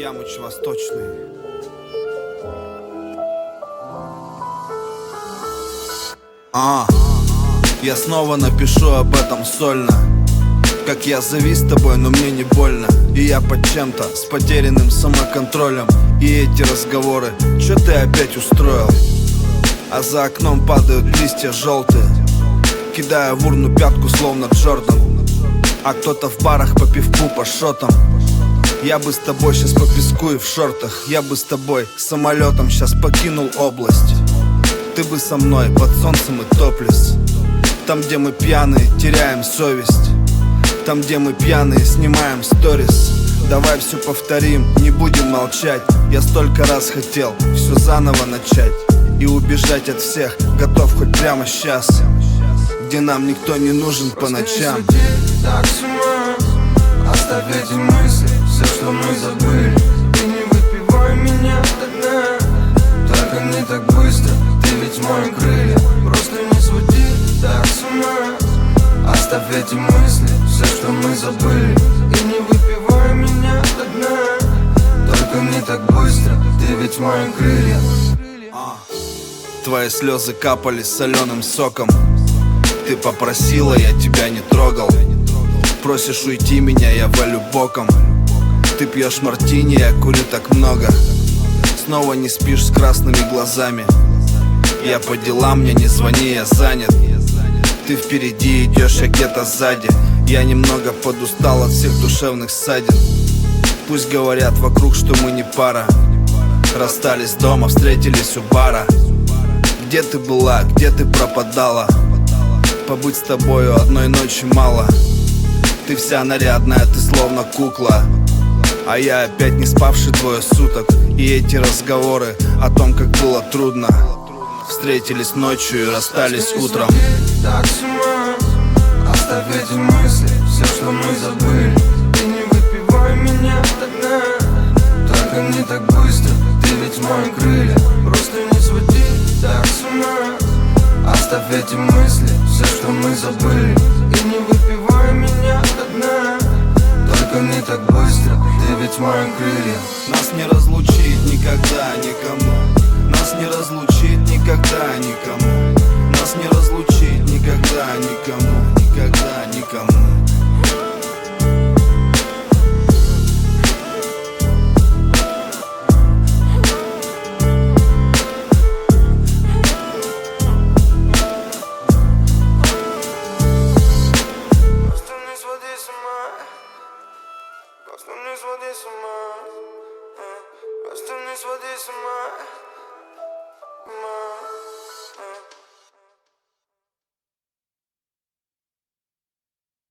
Ямыч Восточный. Я снова напишу об этом сольно. Как я завис тобой, но мне не больно. И я под чем-то, с потерянным самоконтролем. И эти разговоры, чё ты опять устроил? А за окном падают листья желтые, кидая в урну пятку, словно Джордан. А кто-то в барах по пивку, по шотам. Я бы с тобой сейчас по песку и в шортах. Я бы с тобой самолетом сейчас покинул область. Ты бы со мной под солнцем и топлес. Там, где мы пьяные, теряем совесть. Там, где мы пьяные, снимаем сторис. Давай все повторим, не будем молчать. Я столько раз хотел все заново начать и убежать от всех, готов хоть прямо сейчас, где нам никто не нужен по ночам. Так с ума, оставь эти мысли, все, что мы забыли. Ты не выпивай меня до дна, только не так быстро, ты ведь мои крылья. Просто не своди так с ума, оставь эти мысли, все, что мы забыли. И не выпивай меня до дна, только не так быстро, ты ведь мои крылья. Твои слезы капали соленым соком. Ты попросила, я тебя не трогал. Просишь уйти меня, я валю боком. Ты пьешь мартини, я курю так много. Снова не спишь с красными глазами. Я по делам, мне не звони, я занят. Ты впереди идешь, я где-то сзади. Я немного подустал от всех душевных ссадин. Пусть говорят вокруг, что мы не пара. Расстались дома, встретились у бара. Где ты была, где ты пропадала? Побыть с тобою одной ночи мало. Ты вся нарядная, ты словно кукла. А я опять не спавший двое суток. И эти разговоры о том, как было трудно. Встретились ночью и расстались утром. Так с ума, оставь эти мысли, все, что мы забыли. Ты не выпивай меня до дна, только не так быстро, ты ведь мои крылья. Просто не своди так с ума, оставь эти мысли, все, что мы забыли. И не выпивай меня до дна, только не так быстро, ты ведь мои крылья. Нас не разлучит никогда никому. Нас не разлучит никогда никому. Нас не разлучит никогда никому. Никогда никому. Просто не своди с ума, просто не своди с ума, просто не своди с ума.